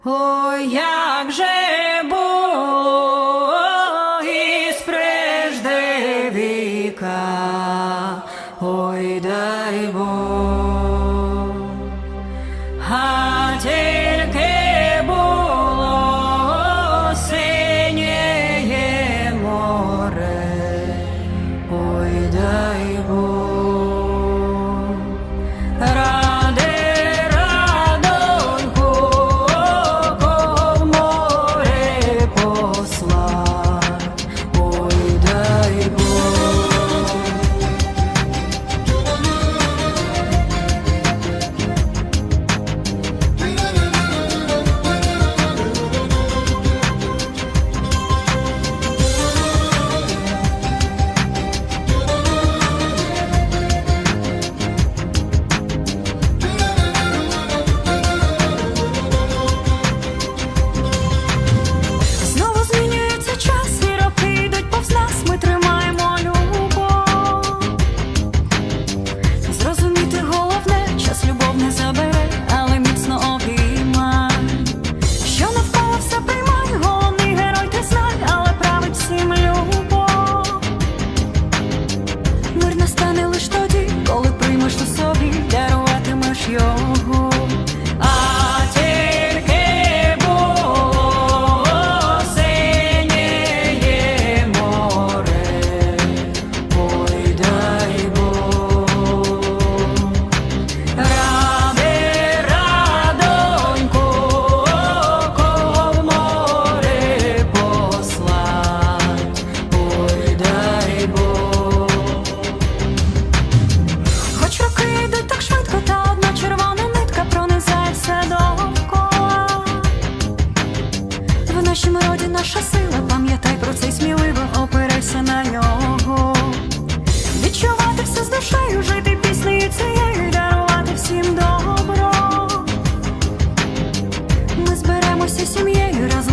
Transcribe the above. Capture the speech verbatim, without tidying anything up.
Ой, як же було із прежде віка, ой, дай Бог, а тільки було синє море, ой, дай Бог, ради радоньку в море послать, ой, дай Бог. Знову змінюється час, і роки йдуть повз нас, ми тримаємо любов. Зрозуміти головне, час любов не забере, але міцно обіймай. Що навколо все приймай, головний герой ти знай, але править всім любов. Мир настане лиш тоді, коли приймеш у собі, даруватимеш його. А тільки було синє море, ой, дай Бог, ради радоньку в море послать, ой, дай Бог. Хоч роки йдуть так швидко, та одна червона нитка пронизає все довкола. В нашім роді наша сила, пам'ятай про це й сміливо опирайся на нього. Відчувати все з душею, жити піснею цією, й дарувати всім добро. Ми зберемося сім'єю разом.